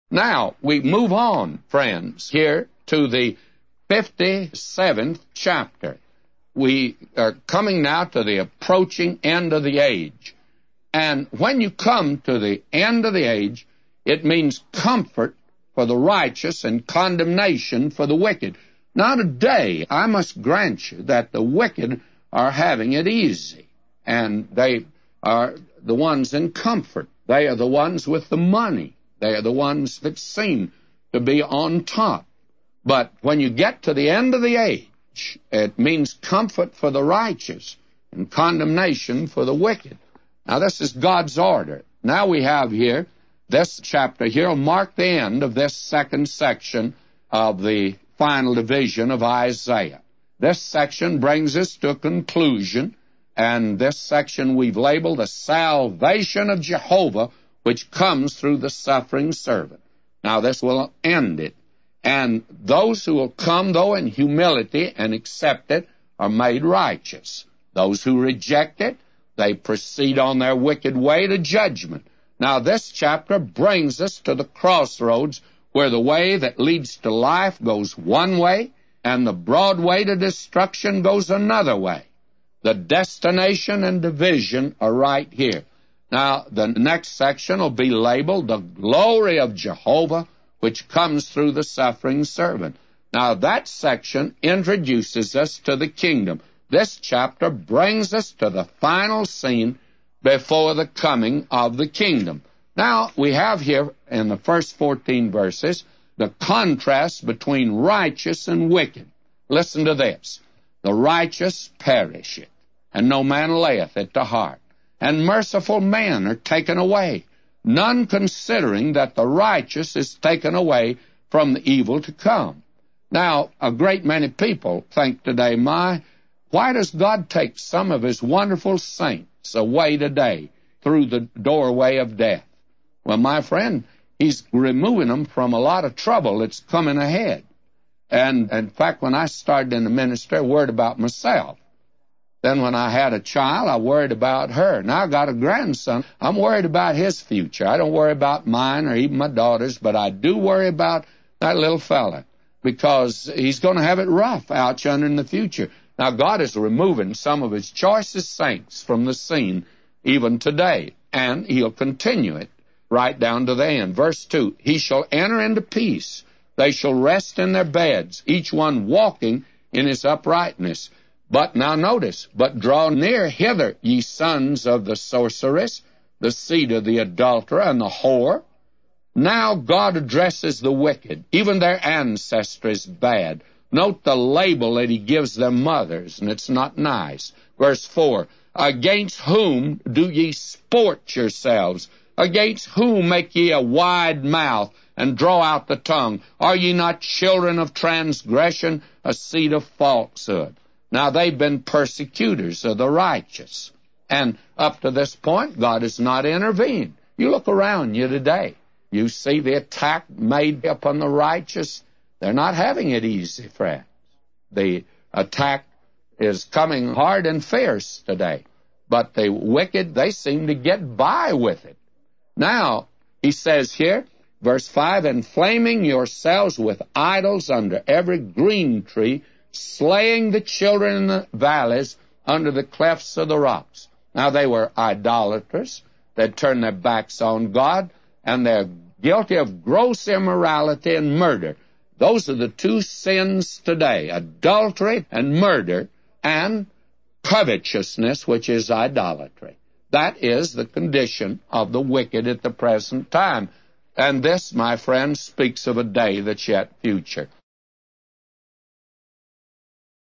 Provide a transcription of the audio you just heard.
Now, we move on, friends, here to the 57th chapter. We are coming now to the approaching end of the age. And when you come to the end of the age, it means comfort for the righteous and condemnation for the wicked. Now today, I must grant you that the wicked are having it easy, and they are the ones in comfort. They are the ones with the money. They are the ones that seem to be on top. But when you get to the end of the age, it means comfort for the righteous and condemnation for the wicked. Now, this is God's order. Now we have here, this chapter here will mark the end of this second section of the final division of Isaiah. This section brings us to a conclusion, and this section we've labeled the salvation of Jehovah, which comes through the suffering servant. Now, this will end it. And those who will come, though, in humility and accept it are made righteous. Those who reject it, they proceed on their wicked way to judgment. Now, this chapter brings us to the crossroads where the way that leads to life goes one way and the broad way to destruction goes another way. The destination and division are right here. Now, the next section will be labeled the glory of Jehovah, which comes through the suffering servant. Now, that section introduces us to the kingdom. This chapter brings us to the final scene before the coming of the kingdom. Now, we have here in the first 14 verses the contrast between righteous and wicked. Listen to this. The righteous perisheth, and no man layeth it to heart. And merciful men are taken away, none considering that the righteous is taken away from the evil to come. Now, a great many people think today, why does God take some of His wonderful saints away today through the doorway of death? Well, my friend, He's removing them from a lot of trouble that's coming ahead. And in fact, when I started in the ministry, I worried about myself. Then when I had a child, I worried about her. Now I got a grandson. I'm worried about his future. I don't worry about mine or even my daughter's, but I do worry about that little fella because he's going to have it rough out yonder in the future. Now God is removing some of His choicest saints from the scene even today, and He'll continue it right down to the end. Verse 2, He shall enter into peace. They shall rest in their beds, each one walking in his uprightness. But now notice, but draw near hither, ye sons of the sorceress, the seed of the adulterer and the whore. Now God addresses the wicked, even their ancestors bad. Note the label that He gives their mothers, and it's not nice. Verse 4, against whom do ye sport yourselves? Against whom make ye a wide mouth and draw out the tongue? Are ye not children of transgression, a seed of falsehood? Now, they've been persecutors of the righteous. And up to this point, God has not intervened. You look around you today. You see the attack made upon the righteous. They're not having it easy, friends. The attack is coming hard and fierce today. But the wicked, they seem to get by with it. Now, he says here, verse 5, inflaming yourselves with idols under every green tree, slaying the children in the valleys under the clefts of the rocks. Now, they were idolaters. They'd turned their backs on God, and they're guilty of gross immorality and murder. Those are the two sins today, adultery and murder, and covetousness, which is idolatry. That is the condition of the wicked at the present time. And this, my friends, speaks of a day that's yet future.